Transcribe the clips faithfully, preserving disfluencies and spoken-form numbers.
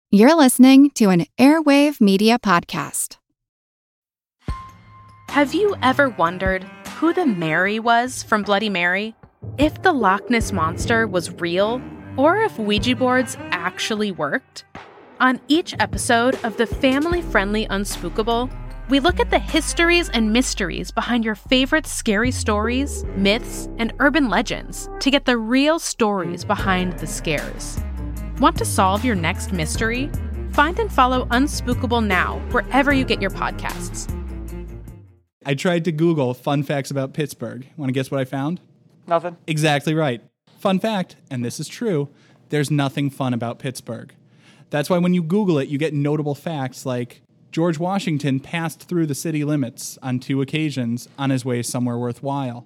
You're listening to an Airwave Media Podcast. Have you ever wondered who the Mary was from Bloody Mary? If the Loch Ness Monster was real, or if Ouija boards actually worked? On each episode of the family-friendly Unspookable, we look at the histories and mysteries behind your favorite scary stories, myths, and urban legends to get the real stories behind the scares. Want to solve your next mystery? Find and follow Unspookable now, wherever you get your podcasts. I tried to Google fun facts about Pittsburgh. Want to guess what I found? Nothing. Exactly right. Fun fact, and this is true, there's nothing fun about Pittsburgh. That's why when you Google it, you get notable facts like George Washington passed through the city limits on two occasions on his way somewhere worthwhile.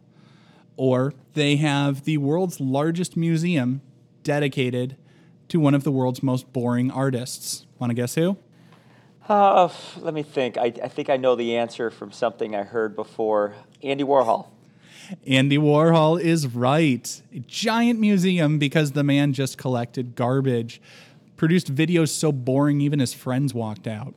Or they have the world's largest museum dedicated to one of the world's most boring artists. Want to guess who? Uh, let me think. I, I think I know the answer from something I heard before. Andy Warhol. Andy Warhol is right. A giant museum because the man just collected garbage. Produced videos so boring even his friends walked out.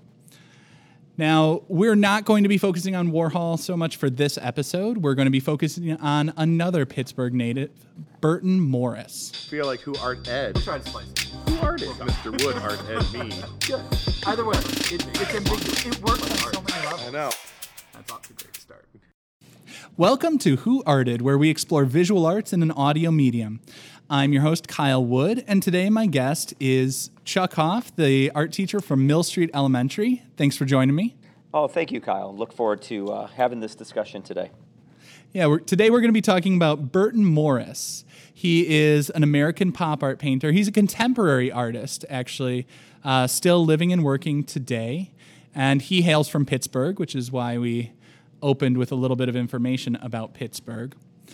Now, we're not going to be focusing on Warhol so much for this episode. We're going to be focusing on another Pittsburgh native, Burton Morris. I feel like who art Ed? Try to slice it. Who art Ed? Mister Wood art Ed me. Good. Either way, it, it's ambiguous. It works on so many levels. I know. That's off to a great start. Welcome to Who Arted, where we explore visual arts in an audio medium. I'm your host, Kyle Wood, and today my guest is Chuck Hoff, the art teacher from Mill Street Elementary. Thanks for joining me. Oh, thank you, Kyle. Look forward to uh, having this discussion today. Yeah, we're, today we're going to be talking about Burton Morris. He is an American pop art painter. He's a contemporary artist, actually, uh, still living and working today. And he hails from Pittsburgh, which is why we opened with a little bit of information about Pittsburgh.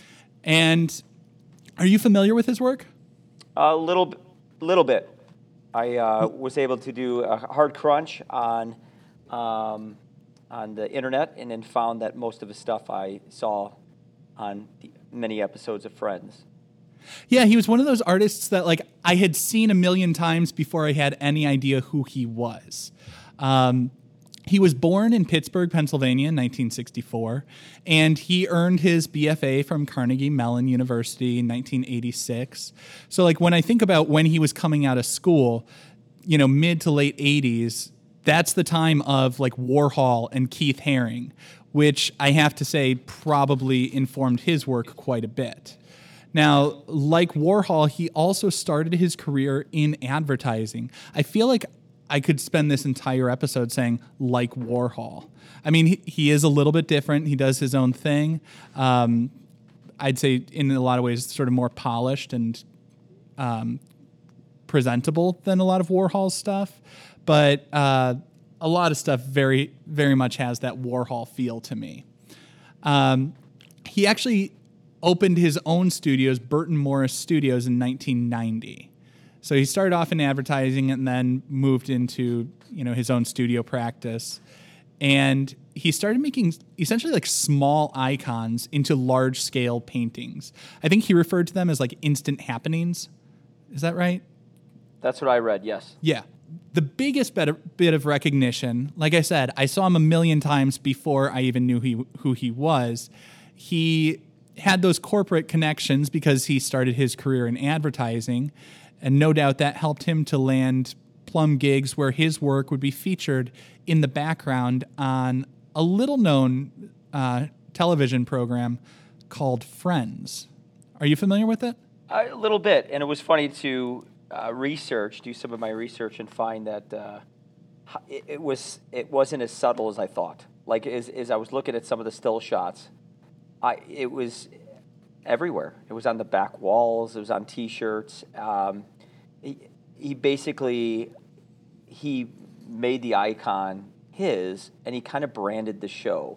And are you familiar with his work? A little, little bit. I uh, was able to do a hard crunch on um, on the internet, and then found that most of his stuff I saw on the many episodes of Friends. Yeah, he was one of those artists that like I had seen a million times before I had any idea who he was. Um, He was born in Pittsburgh, Pennsylvania in nineteen sixty-four, and he earned his B F A from Carnegie Mellon University in nineteen eighty-six. So like when I think about when he was coming out of school, you know, mid to late eighties, that's the time of like Warhol and Keith Haring, which I have to say probably informed his work quite a bit. Now, like Warhol, he also started his career in advertising. I feel like I could spend this entire episode saying, like Warhol. I mean, he, he is a little bit different. He does his own thing. Um, I'd say in a lot of ways, sort of more polished and um, presentable than a lot of Warhol's stuff. But uh, a lot of stuff very, very much has that Warhol feel to me. Um, he actually opened his own studios, Burton Morris Studios, in nineteen ninety. So he started off in advertising and then moved into, you know, his own studio practice. And he started making essentially like small icons into large scale paintings. I think he referred to them as like instant happenings. Is that right? That's what I read, yes. Yeah. The biggest bit bit of recognition, like I said, I saw him a million times before I even knew he, who he was. He had those corporate connections because he started his career in advertising. And no doubt that helped him to land plum gigs where his work would be featured in the background on a little-known uh, television program called Friends. Are you familiar with it? A little bit, and it was funny to uh, research, do some of my research, and find that uh, it, it was it wasn't as subtle as I thought. Like as, as I was looking at some of the still shots, I it was everywhere. It was on the back walls. It was on T-shirts. Um, he, he basically he made the icon his, and he kind of branded the show,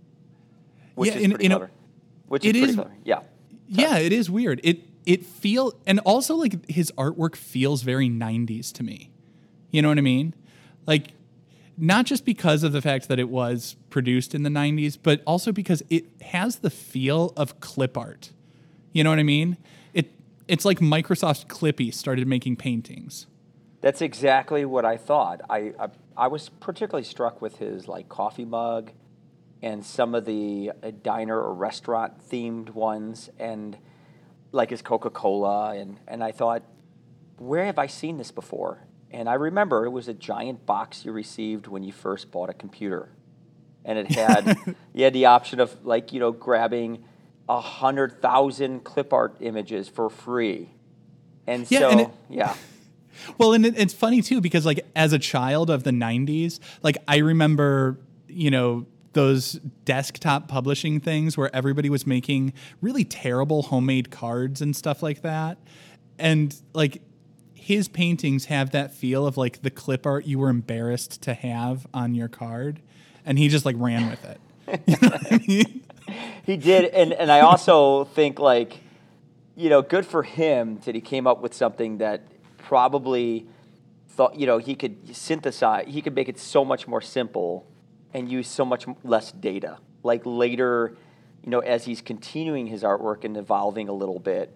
which yeah, is in, pretty in clever. A, which is it pretty is, clever. Yeah. Yeah, it is weird. It it feel and also like his artwork feels very nineties to me. You know what I mean? Like not just because of the fact that it was produced in the nineties, but also because it has the feel of clip art. You know what I mean? It it's like Microsoft Clippy started making paintings. That's exactly what I thought. I, I I was particularly struck with his like coffee mug, and some of the uh, diner or restaurant themed ones, and like his Coca-Cola, and and I thought, where have I seen this before? And I remember it was a giant box you received when you first bought a computer, and it had you had the option of like you know grabbing a hundred thousand clip art images for free, and Yeah, so and it- yeah. Well, and it, it's funny too because like as a child of the nineties, like I remember, you know, those desktop publishing things where everybody was making really terrible homemade cards and stuff like that. And like his paintings have that feel of like the clip art you were embarrassed to have on your card, and he just like ran with it. You know what I mean? He did, and, and I also think like, you know, good for him that he came up with something that probably thought, you know, he could synthesize, he could make it so much more simple and use so much less data. Like later, you know, as he's continuing his artwork and evolving a little bit,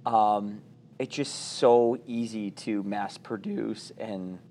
um, it's just so easy to mass produce and,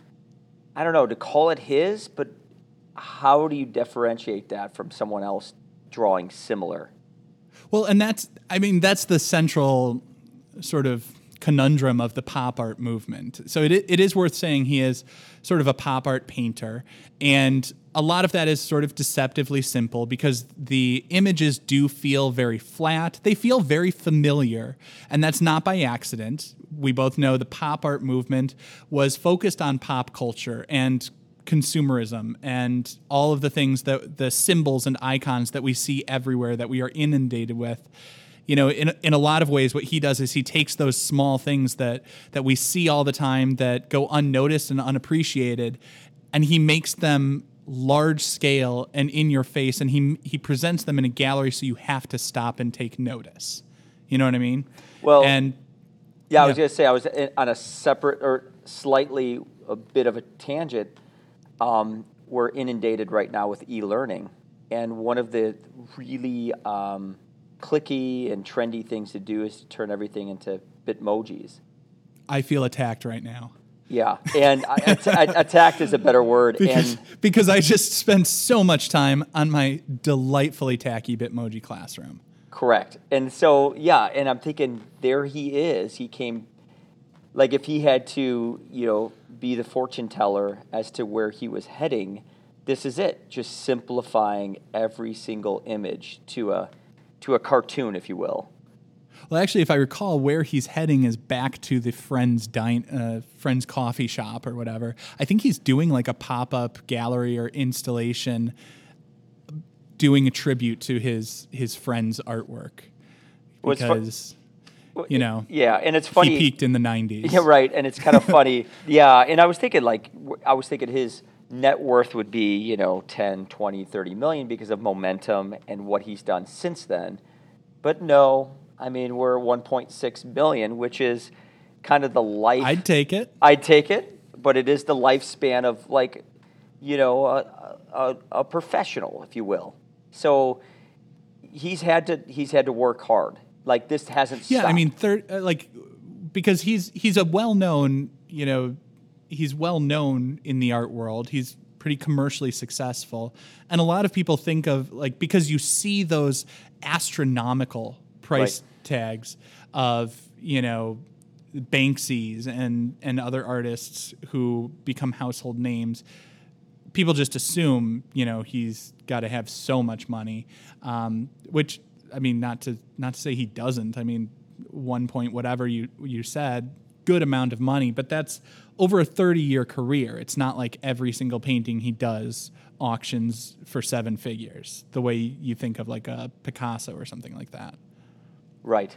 I don't know, to call it his, but how do you differentiate that from someone else drawing similar? Well, and that's, I mean, that's the central sort of conundrum of the pop art movement. So it it is worth saying he is sort of a pop art painter, and a lot of that is sort of deceptively simple because the images do feel very flat. They feel very familiar, and that's not by accident. We both know the pop art movement was focused on pop culture and consumerism and all of the things that the symbols and icons that we see everywhere that we are inundated with. You know, in in a lot of ways, what he does is he takes those small things that that we see all the time that go unnoticed and unappreciated, and he makes them large scale and in your face, and he he presents them in a gallery so you have to stop and take notice. You know what I mean? Well, and yeah, I was yeah. going to say I was in, on a separate or slightly a bit of a tangent. Um, we're inundated right now with e-learning, and one of the really um, clicky and trendy things to do is to turn everything into Bitmojis. I feel attacked right now. Yeah, and I, att- attacked is a better word. Because, and because I just spent so much time on my delightfully tacky Bitmoji classroom. correct. And so, yeah, and I'm thinking, there he is. He came, like if he had to, you know, be the fortune teller as to where he was heading, this is it. Just simplifying every single image to a to a cartoon, if you will. Well, actually, if I recall, where he's heading is back to the Friends dine, uh, Friends coffee shop or whatever. I think he's doing like a pop-up gallery or installation, doing a tribute to his his friend's artwork Well, it's fu- because you know, Yeah, and it's funny. he peaked in the nineties. Yeah, right. And it's kind of funny. Yeah, and I was thinking like w- I was thinking his net worth would be, you know, ten, twenty, thirty million because of momentum and what he's done since then. But no, I mean, we're one point six billion, which is kind of the life. I'd take it. I'd take it, but it is the lifespan of like, you know, a, a, a professional, if you will. So he's had to he's had to work hard. Like this hasn't Yeah, stopped. I mean, third, uh, like because he's he's a well-known, you know, he's well known in the art world. He's pretty commercially successful, and a lot of people think of like because you see those astronomical price Right. tags of, you know, Banksy's and and other artists who become household names. People just assume, you know, he's got to have so much money, um, which I mean, not to not to say he doesn't. I mean, one point whatever you you said, good amount of money, but that's over a thirty-year career. It's not like every single painting he does auctions for seven figures, the way you think of like a Picasso or something like that. Right.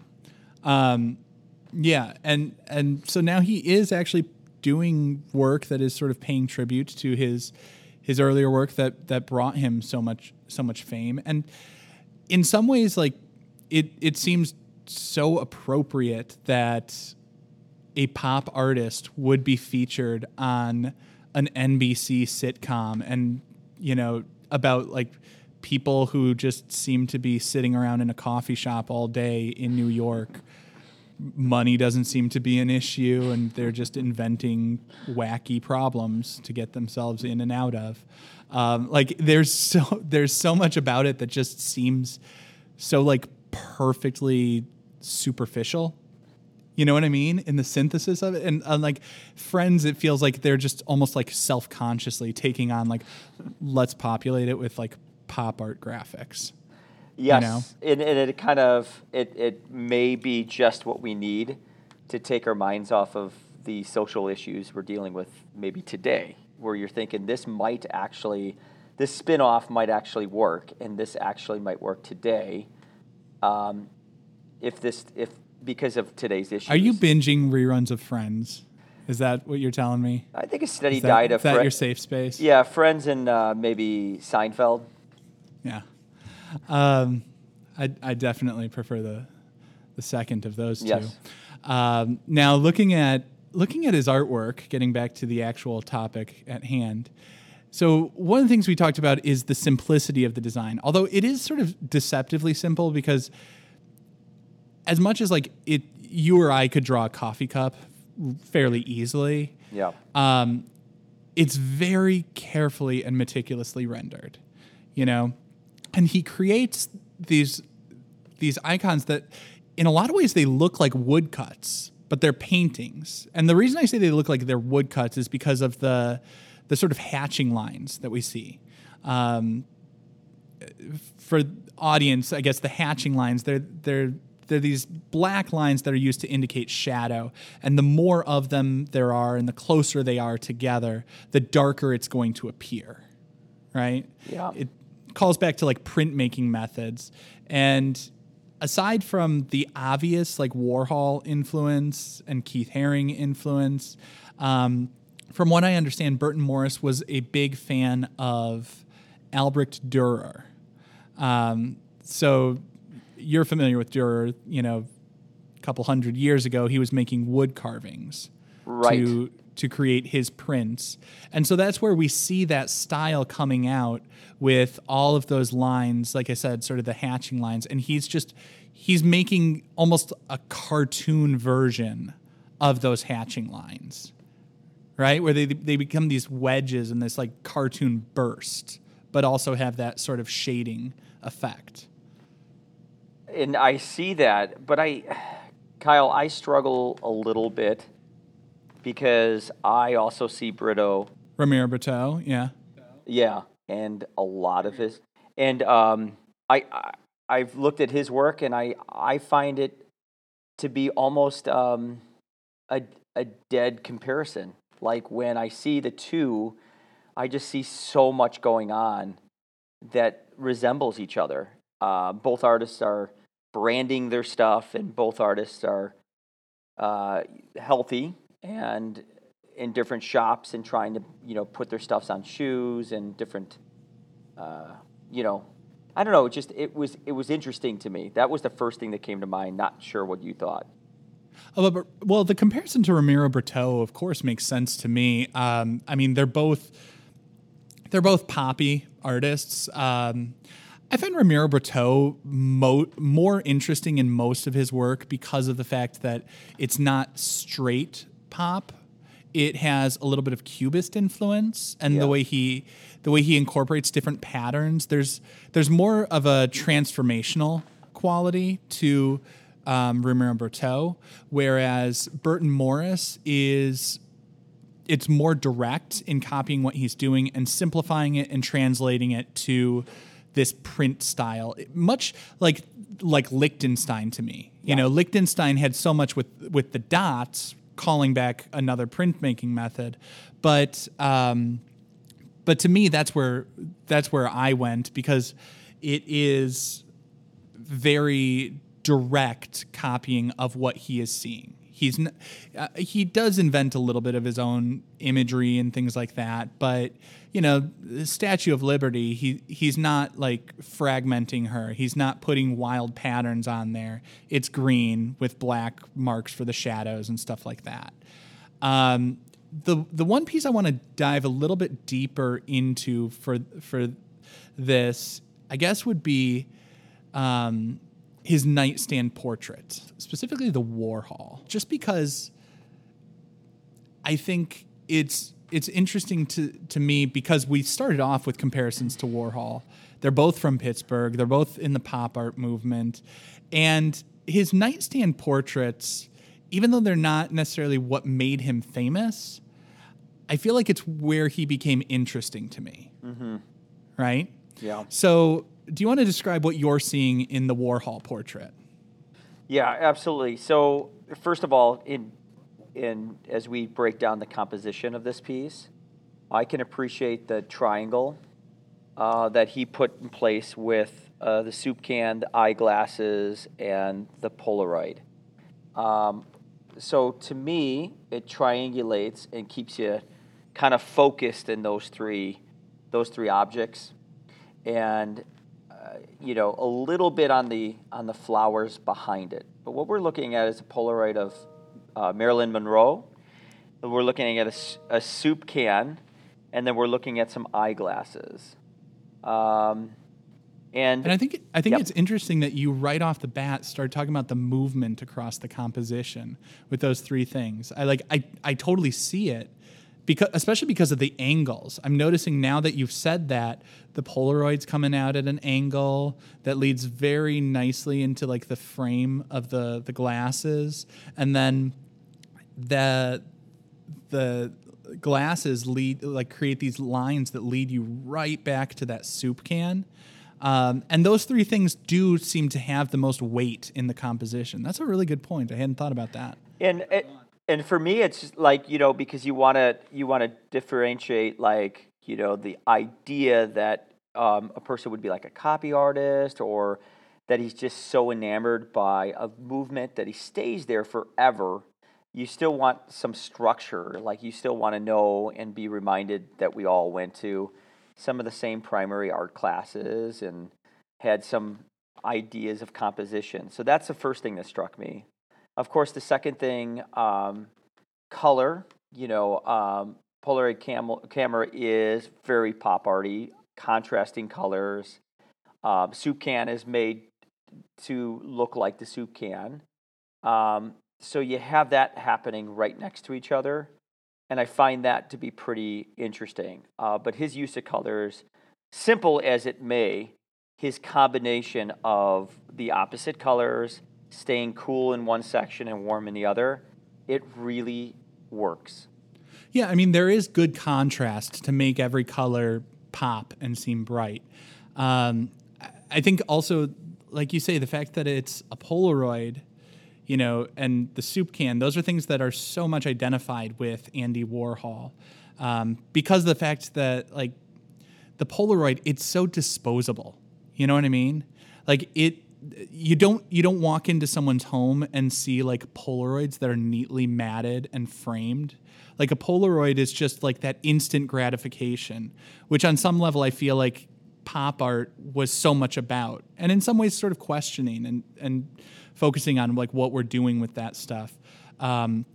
Um, yeah, and and so now he is actually doing work that is sort of paying tribute to his his earlier work that that brought him so much so much fame. And in some ways, like it it seems so appropriate that a pop artist would be featured on an N B C sitcom, and you know, about like people who just seem to be sitting around in a coffee shop all day in New York, money doesn't seem to be an issue, and they're just inventing wacky problems to get themselves in and out of. Um, like there's so there's so much about it that just seems so like perfectly superficial. You know what I mean? In the synthesis of it. And uh, like Friends, it feels like they're just almost like self-consciously taking on like, let's populate it with like pop art graphics. Yes, you know? and, and it kind of, it, it may be just what we need to take our minds off of the social issues we're dealing with maybe today, where you're thinking this might actually, this spin-off might actually work, and this actually might work today, um, if this, if because of today's issues. Are you binging reruns of Friends? Is that what you're telling me? I think a steady Is that, diet of is that Fri- your safe space? Yeah, Friends and uh, maybe Seinfeld. Yeah. Um, I, I definitely prefer the the second of those two. Yes. Um, now, looking at looking at his artwork, getting back to the actual topic at hand. So one of the things we talked about is the simplicity of the design, although it is sort of deceptively simple because as much as like it, you or I could draw a coffee cup fairly easily. Yeah. Um, it's very carefully and meticulously rendered, you know, and he creates these these icons that, in a lot of ways, they look like woodcuts, but they're paintings. And the reason I say they look like they're woodcuts is because of the the sort of hatching lines that we see. Um, for audience, I guess the hatching lines, they're they're they're these black lines that are used to indicate shadow. And the more of them there are and the closer they are together, the darker it's going to appear, right? Yeah. It calls back to like printmaking methods. And aside from the obvious like Warhol influence and Keith Haring influence, um, from what I understand, Burton Morris was a big fan of Albrecht Dürer. Um, so you're familiar with Dürer, you know, a couple hundred years ago, he was making wood carvings Right. to to create his prints. And so that's where we see that style coming out with all of those lines, like I said, sort of the hatching lines. And he's just, he's making almost a cartoon version of those hatching lines, right? Where they they become these wedges in this like cartoon burst, but also have that sort of shading effect. And I see that, but I, Kyle, I struggle a little bit because I also see Brito. Ramiro Brito, yeah. Yeah, and a lot of his, and um, I, I I've looked at his work, and I I find it to be almost um, a a dead comparison. Like when I see the two, I just see so much going on that resembles each other. Uh, both artists are branding their stuff, and both artists are uh, healthy and in different shops and trying to, you know, put their stuffs on shoes and different, uh, you know, I don't know. It just it was it was interesting to me. That was the first thing that came to mind. Not sure what you thought. Oh, but, well, the comparison to Ramiro Brito, of course, makes sense to me. Um, I mean, they're both they're both poppy artists. Um, I find Ramiro Brito mo- more interesting in most of his work because of the fact that it's not straight pop. It has a little bit of Cubist influence, and Yeah. the way he the way he incorporates different patterns. There's there's more of a transformational quality to um, Ramiro Brito, whereas Burton Morris is it's more direct in copying what he's doing and simplifying it and translating it to this print style, much like like Lichtenstein to me. You Yeah. know, Lichtenstein had so much with with the dots, calling back another printmaking method, but um, but to me that's where that's where I went because it is very direct copying of what he is seeing. He's n- uh, he does invent a little bit of his own imagery and things like that, but you know, the Statue of Liberty, he he's not like fragmenting her. He's not putting wild patterns on there. It's green with black marks for the shadows and stuff like that. Um, the the one piece I want to dive a little bit deeper into for for this, I guess, would be um, his nightstand portrait, specifically the Warhol, just because I think it's it's interesting to, to me because we started off with comparisons to Warhol. They're both from Pittsburgh. They're both in the pop art movement. And his nightstand portraits, even though they're not necessarily what made him famous, I feel like it's where he became interesting to me. Mm-hmm. Right? Yeah. So do you want to describe what you're seeing in the Warhol portrait? Yeah, absolutely. So first of all, in in as we break down the composition of this piece, I can appreciate the triangle uh, that he put in place with uh, the soup can, the eyeglasses, and the Polaroid. Um, so to me, it triangulates and keeps you kind of focused in those three those three objects, and uh, you know, a little bit on the on the flowers behind it. But what we're looking at is a Polaroid of uh, Marilyn Monroe. We're looking at a, a soup can, and then we're looking at some eyeglasses. Um, and, and I think I think yep. it's interesting that you right off the bat start talking about the movement across the composition with those three things. I like I I totally see it. Because, especially because of the angles. I'm noticing now that you've said that, the Polaroid's coming out at an angle that leads very nicely into like the frame of the, the glasses. And then the the glasses lead like create these lines that lead you right back to that soup can. Um, and those three things do seem to have the most weight in the composition. That's a really good point. I hadn't thought about that. And it, And for me, it's like, you know, because you want to you want to differentiate, like, you know, the idea that um, a person would be like a copy artist, or that he's just so enamored by a movement that he stays there forever. You still want some structure, like you still want to know and be reminded that we all went to some of the same primary art classes and had some ideas of composition. So that's the first thing that struck me. Of course, the second thing, um, color. You know, um, Polaroid cam- camera is very pop arty, contrasting colors. Um, soup can is made to look like the soup can. Um, so you have that happening right next to each other, and I find that to be pretty interesting. Uh, but his use of colors, simple as it may, his combination of the opposite colors, staying cool in one section and warm in the other, it really works. Yeah, I mean, there is good contrast to make every color pop and seem bright. Um, I think also, like you say, the fact that it's a Polaroid, you know, and the soup can, those are things that are so much identified with Andy Warhol. Um, because of the fact that, like, the Polaroid, it's so disposable. You know what I mean? Like, it, You don't you don't walk into someone's home and see like Polaroids that are neatly matted and framed. Like a Polaroid is just like that instant gratification, which on some level I feel like pop art was so much about, and in some ways sort of questioning and and focusing on like what we're doing with that stuff. Um,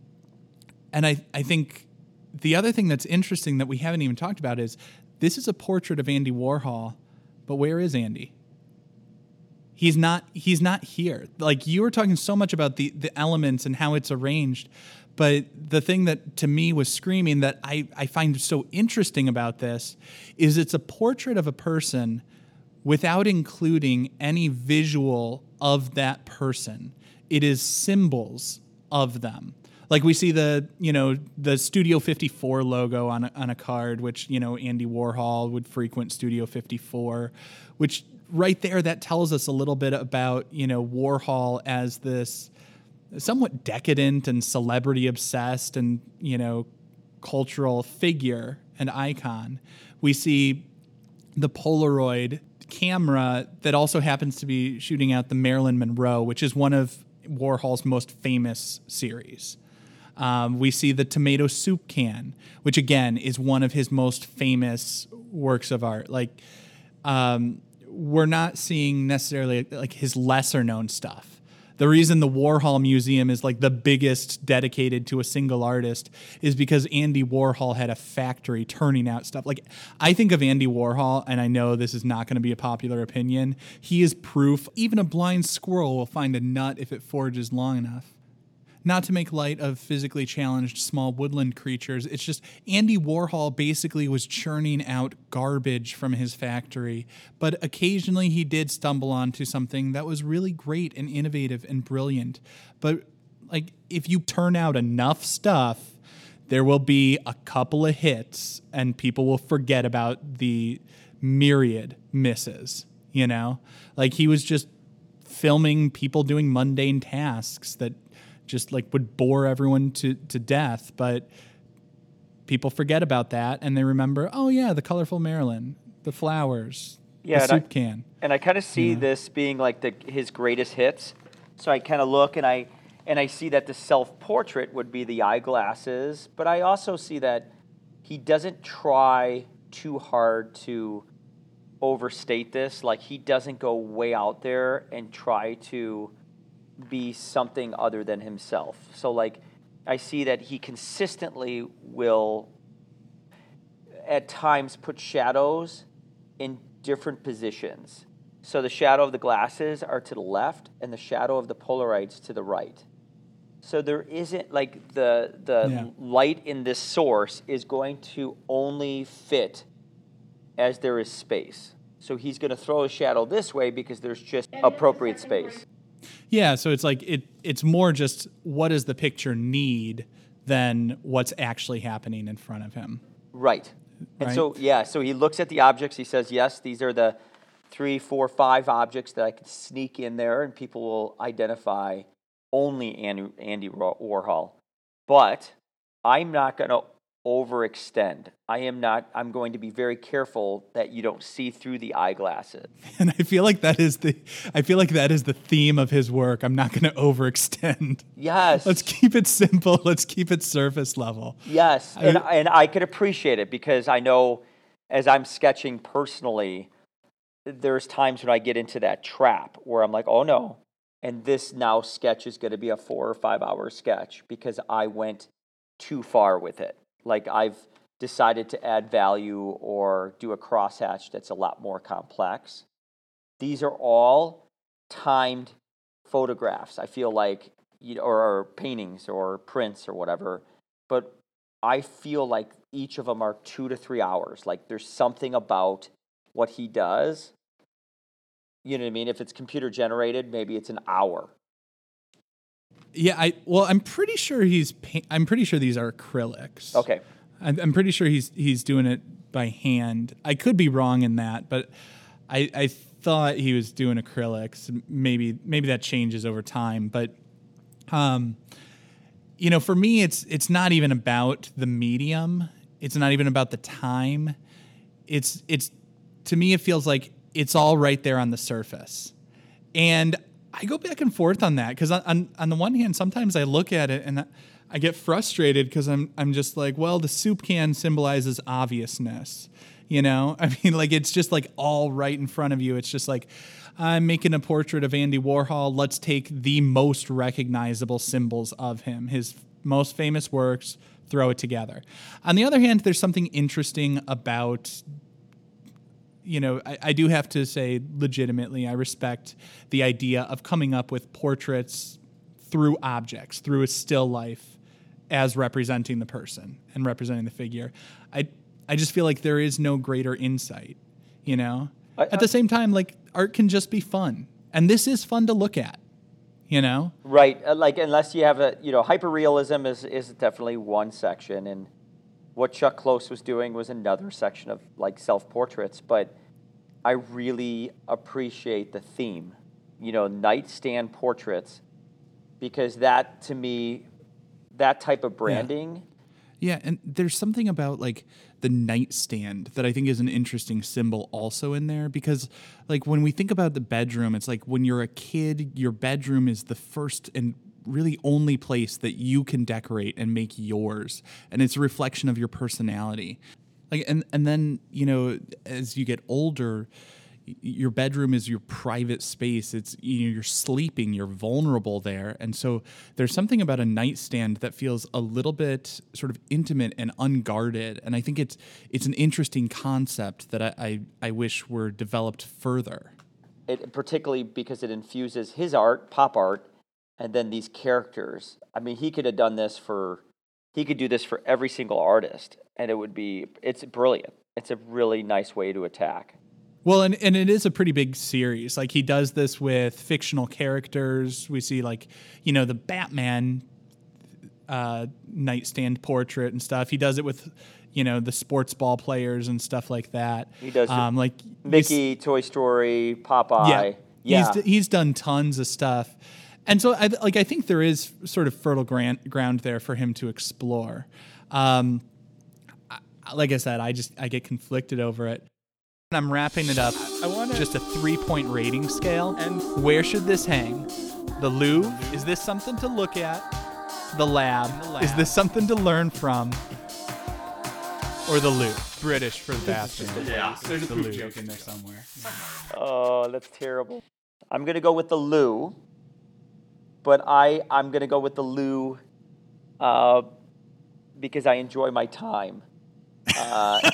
and I I think the other thing that's interesting that we haven't even talked about is this is a portrait of Andy Warhol, but where is Andy? He's not he's not here. Like, you were talking so much about the, the elements and how it's arranged, but the thing that to me was screaming that I, I find so interesting about this is it's a portrait of a person without including any visual of that person. It is symbols of them. Like we see the, you know, the Studio fifty-four logo on a, on a card, which, you know, Andy Warhol would frequent Studio fifty-four, which right there, that tells us a little bit about, you know, Warhol as this somewhat decadent and celebrity obsessed and, you know, cultural figure and icon. We see the Polaroid camera that also happens to be shooting out the Marilyn Monroe, which is one of Warhol's most famous series. Um, we see the tomato soup can, which again is one of his most famous works of art. Like, um, we're not seeing necessarily like his lesser known stuff The reason the Warhol Museum is like the biggest dedicated to a single artist is because Andy Warhol had a factory turning out stuff. Like, I think of Andy Warhol, and I know this is not going to be a popular opinion. He is proof even a blind squirrel will find a nut if it forages long enough. Not to make light of physically challenged small woodland creatures, it's just Andy Warhol basically was churning out garbage from his factory, but occasionally he did stumble onto something that was really great and innovative and brilliant. But like, if you turn out enough stuff, there will be a couple of hits and people will forget about the myriad misses, you know? Like, he was just filming people doing mundane tasks that just like would bore everyone to, to death, but people forget about that and they remember, oh yeah, the colorful Marilyn, the flowers, yeah, the soup I, can. And I kind of see Yeah. this being like the his greatest hits. So I kind of look and I and I see that the self-portrait would be the eyeglasses, but I also see that he doesn't try too hard to overstate this. Like, he doesn't go way out there and try to be something other than himself. So like, I see that he consistently will at times put shadows in different positions. So the shadow of the glasses are to the left and the shadow of the Polaroids to the right. So there isn't like the the Yeah. light in this source is going to only fit as there is space. So he's going to throw a shadow this way because there's just appropriate space. Yeah, so it's like it it's more just what does the picture need than what's actually happening in front of him. Right. And Right. so, yeah, so he looks at the objects. He says, yes, these are the three, four, five objects that I could sneak in there, and people will identify only Andy, Andy Warhol. But I'm not going to overextend. I am not, I'm going to be very careful that you don't see through the eyeglasses. And I feel like that is the I feel like that is the theme of his work. I'm not going to overextend. Yes. Let's keep it simple. Let's keep it surface level. Yes, I- and and I could appreciate it because I know as I'm sketching personally, there's times when I get into that trap where I'm like, oh no, and this now sketch is going to be a four or five hour sketch because I went too far with it. Like, I've decided to add value or do a crosshatch that's a lot more complex. These are all timed photographs. I feel like, you know, or, or paintings or prints or whatever. But I feel like each of them are two to three hours. Like, there's something about what he does. You know what I mean? If it's computer generated, maybe it's an hour. Yeah, I well, I'm pretty sure he's pa- I'm pretty sure these are acrylics. Okay. I'm, I'm pretty sure he's he's doing it by hand. I could be wrong in that, but I I thought he was doing acrylics. Maybe maybe that changes over time, but um you know, for me it's it's not even about the medium. It's not even about the time. It's it's to me it feels like it's all right there on the surface. And I go back and forth on that because on, on the one hand, sometimes I look at it and I get frustrated because I'm I'm just like, well, the soup can symbolizes obviousness, you know? I mean, like, it's just like all right in front of you. It's just like, I'm making a portrait of Andy Warhol. Let's take the most recognizable symbols of him, his most famous works, throw it together. On the other hand, there's something interesting about, you know, I, I do have to say legitimately, I respect the idea of coming up with portraits through objects, through a still life as representing the person and representing the figure. I I just feel like there is no greater insight, you know? I, At the same time, like, art can just be fun. And this is fun to look at, you know? Right. Uh, Like, unless you have a, you know, hyperrealism is, is definitely one section. And what Chuck Close was doing was another section of, like, self-portraits. But I really appreciate the theme, you know, nightstand portraits, because that, to me, that type of branding. Yeah, and there's something about like the nightstand that I think is an interesting symbol also in there because like when we think about the bedroom, it's like when you're a kid, your bedroom is the first and really only place that you can decorate and make yours, and it's a reflection of your personality. Like and and then, you know, as you get older, your bedroom is your private space. It's you know, you're sleeping, you're vulnerable there. And so there's something about a nightstand that feels a little bit sort of intimate and unguarded. And I think it's it's an interesting concept that I, I, I wish were developed further. It, particularly because it infuses his art, pop art, and then these characters. I mean, he could have done this for, he could do this for every single artist, and it would be, it's brilliant. It's a really nice way to attack. Well, and, and it is a pretty big series. Like, he does this with fictional characters. We see, like, you know, the Batman uh, nightstand portrait and stuff. He does it with, you know, the sports ball players and stuff like that. He does um, like Mickey, Toy Story, Popeye. Yeah, yeah. He's, he's done tons of stuff. And so, I, like, I think there is sort of fertile ground, ground there for him to explore. Um, I, like I said, I just, I get conflicted over it. I'm wrapping it up. I want just a three-point rating scale. And where should this hang? The Louvre? Is this something to look at? The lab? The lab. Is this something to learn from? Or the Louvre? British for the bathroom. Yeah. There's a the Louvre joke in there somewhere. Oh, that's terrible. I'm going to go with the Lou, but I, I'm going to go with the Lou uh, because I enjoy my time. Uh,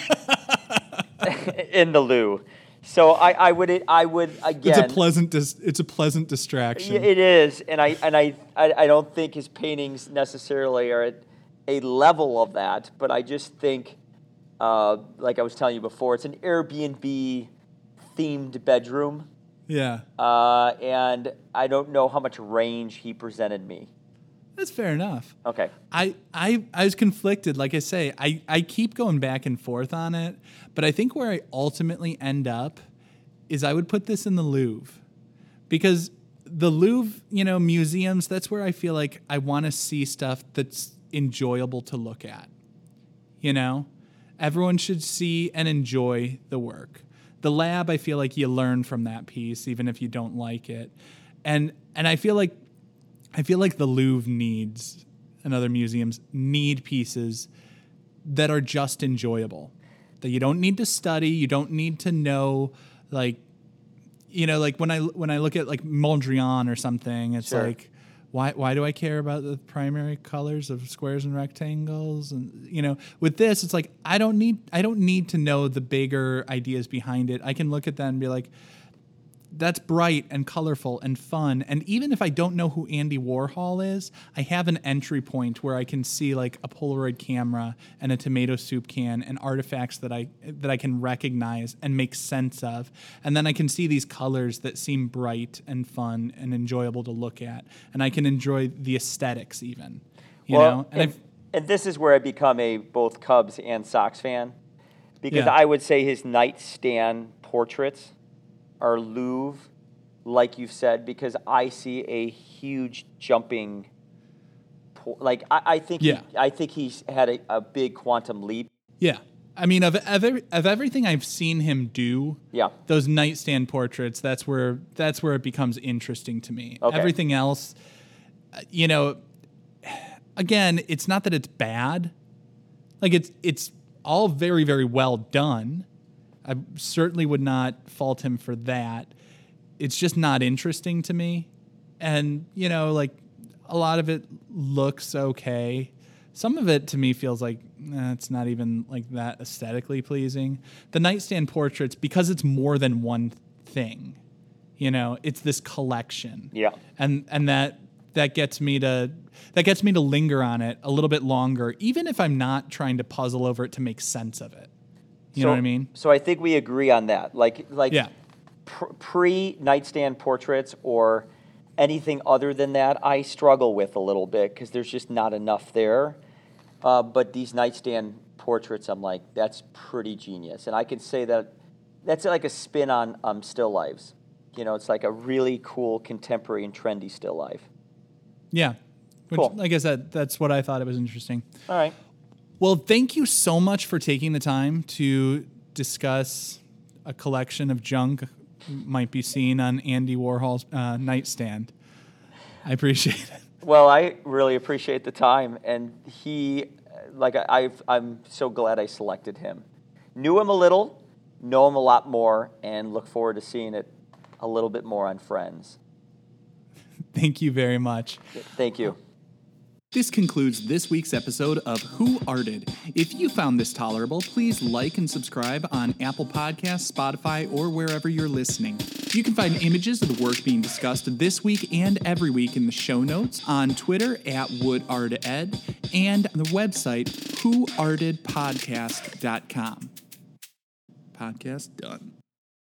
in the loo, so I, I would I would again. It's a pleasant dis, it's a pleasant distraction. It is, and I and I, I, I don't think his paintings necessarily are at a level of that, but I just think, uh, like I was telling you before, it's an Airbnb themed bedroom. Yeah. Uh, and I don't know how much range he presented me. That's fair enough. Okay. I, I I was conflicted. Like I say, I, I keep going back and forth on it, but I think where I ultimately end up is I would put this in the Louvre. Because the Louvre, you know, museums, that's where I feel like I want to see stuff that's enjoyable to look at. You know? Everyone should see and enjoy the work. The lab, I feel like you learn from that piece, even if you don't like it. And and I feel like I feel like the Louvre needs, and other museums need pieces that are just enjoyable, that you don't need to study, you don't need to know, like, you know, like when I when I look at like Mondrian or something, it's Sure. like, why why do I care about the primary colors of squares and rectangles? And you know, with this, it's like I don't need I don't need to know the bigger ideas behind it. I can look at that and be like, that's bright and colorful and fun. And even if I don't know who Andy Warhol is, I have an entry point where I can see like a Polaroid camera and a tomato soup can and artifacts that I that I can recognize and make sense of. And then I can see these colors that seem bright and fun and enjoyable to look at. And I can enjoy the aesthetics even. You well, know? And, and, and this is where I become a both Cubs and Sox fan. Because Yeah. I would say his nightstand portraits are Louvre, like you've said, because I see a huge jumping. Po- like I, I think, Yeah. he, I think he's had a, a big quantum leap. Yeah. I mean, of, of, every, of everything I've seen him do, Yeah. those nightstand portraits, that's where that's where it becomes interesting to me. Okay. Everything else, uh, you know, again, it's not that it's bad. Like it's it's all very, very well done. I certainly would not fault him for that. It's just not interesting to me. And, you know, like a lot of it looks okay. Some of it to me feels like eh, it's not even like that aesthetically pleasing. The nightstand portraits, because it's more than one thing, you know, it's this collection. Yeah. And and that that gets me to that gets me to linger on it a little bit longer, even if I'm not trying to puzzle over it to make sense of it. You so, know what I mean? So I think we agree on that. Like, like Yeah. pr- pre-nightstand portraits or anything other than that, I struggle with a little bit because there's just not enough there. Uh, but these nightstand portraits, I'm like, that's pretty genius. And I can say that that's like a spin on um, still lifes. You know, it's like a really cool, contemporary, and trendy still life. Yeah. Which, Cool. like I said, that's what I thought it was interesting. All right. Well, thank you so much for taking the time to discuss a collection of junk might be seen on Andy Warhol's uh, nightstand. I appreciate it. Well, I really appreciate the time, and he, like, I, I've, I'm so glad I selected him. Knew him a little, know him a lot more and look forward to seeing it a little bit more on Friends. Thank you very much. Thank you. This concludes this week's episode of Who Arted. If you found this tolerable, please like and subscribe on Apple Podcasts, Spotify, or wherever you're listening. You can find images of the work being discussed this week and every week in the show notes, on Twitter at WoodArtEd, and the website who arted podcast dot com. Podcast done.